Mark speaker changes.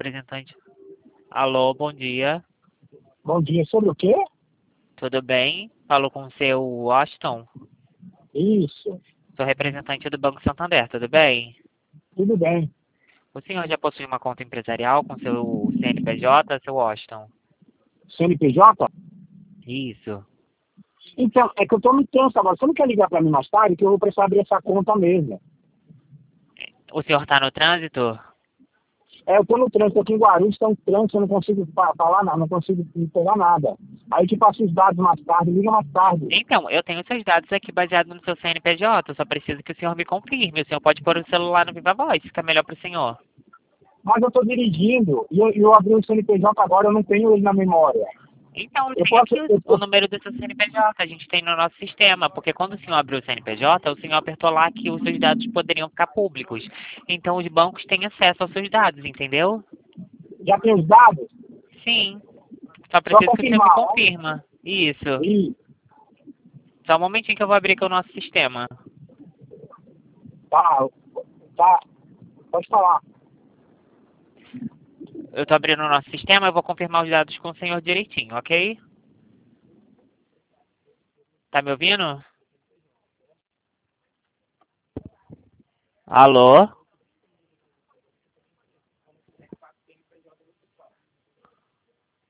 Speaker 1: representante. Alô, bom dia.
Speaker 2: Bom dia, sobre o quê?
Speaker 1: Tudo bem? Falo com o seu Washington.
Speaker 2: Isso,
Speaker 1: Sou representante do Banco Santander, tudo bem?
Speaker 2: tudo bem.
Speaker 1: O senhor já possui uma conta empresarial com seu CNPJ, seu Washington?
Speaker 2: CNPJ?
Speaker 1: Isso.
Speaker 2: Então, é que eu tô no trânsito agora. Você não quer ligar para mim mais tarde? Que eu vou precisar abrir essa conta mesmo.
Speaker 1: O senhor está no trânsito?
Speaker 2: Eu tô no trânsito aqui em Guarulhos, tá um trânsito, eu não consigo falar nada, não consigo pegar nada. Aí te passo os dados mais tarde, liga mais tarde.
Speaker 1: Então, eu tenho seus dados aqui baseados no seu CNPJ, eu só preciso que o senhor me confirme. O senhor pode pôr o celular no Viva Voz, fica melhor para o senhor.
Speaker 2: Mas eu tô dirigindo e eu abri o CNPJ agora, eu não tenho ele na memória.
Speaker 1: Então,
Speaker 2: Eu
Speaker 1: tem
Speaker 2: posso...
Speaker 1: aqui o número do seu CNPJ, a gente tem no nosso sistema, porque quando o senhor abriu o CNPJ, o senhor apertou lá que os seus dados poderiam ficar públicos. Então, os bancos têm acesso aos seus dados, entendeu?
Speaker 2: Já tem os dados?
Speaker 1: Sim. Só
Speaker 2: Só
Speaker 1: preciso que o senhor me
Speaker 2: confirmar, né?
Speaker 1: confirma. Isso.
Speaker 2: E
Speaker 1: Só um momentinho que eu vou abrir aqui o nosso sistema.
Speaker 2: tá, pode falar.
Speaker 1: Eu tô abrindo o nosso sistema, eu vou confirmar os dados com o senhor direitinho, ok? Tá me ouvindo? Alô?